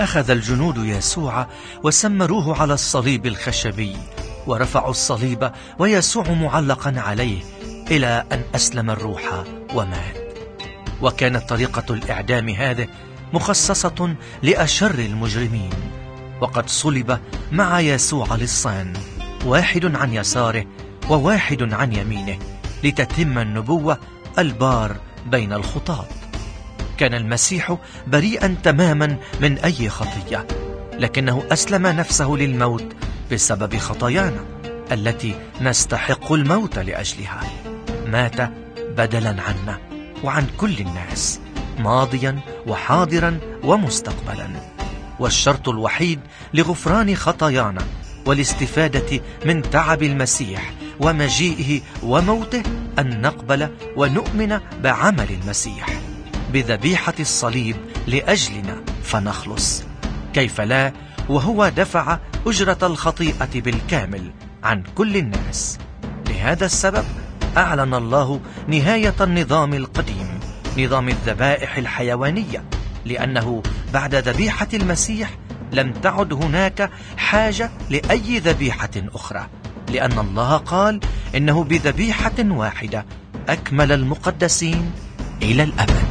أخذ الجنود يسوع وسمروه على الصليب الخشبي، ورفعوا الصليب ويسوع معلقا عليه إلى أن أسلم الروح ومات. وكانت طريقة الإعدام هذه مخصصة لأشر المجرمين، وقد صلب مع يسوع لصان، واحد عن يساره وواحد عن يمينه، لتتم النبوة البار بين الخطاة. كان المسيح بريئا تماما من أي خطية، لكنه أسلم نفسه للموت بسبب خطايانا التي نستحق الموت لأجلها. مات بدلا عنا وعن كل الناس، ماضيا وحاضرا ومستقبلا. والشرط الوحيد لغفران خطايانا والاستفادة من تعب المسيح ومجيئه وموته أن نقبل ونؤمن بعمل المسيح بذبيحة الصليب لأجلنا فنخلص. كيف لا وهو دفع أجرة الخطيئة بالكامل عن كل الناس. لهذا السبب أعلن الله نهاية النظام القديم، نظام الذبائح الحيوانية، لأنه بعد ذبيحة المسيح لم تعد هناك حاجة لأي ذبيحة أخرى، لأن الله قال إنه بذبيحة واحدة أكمل المقدسين إلى الأبد.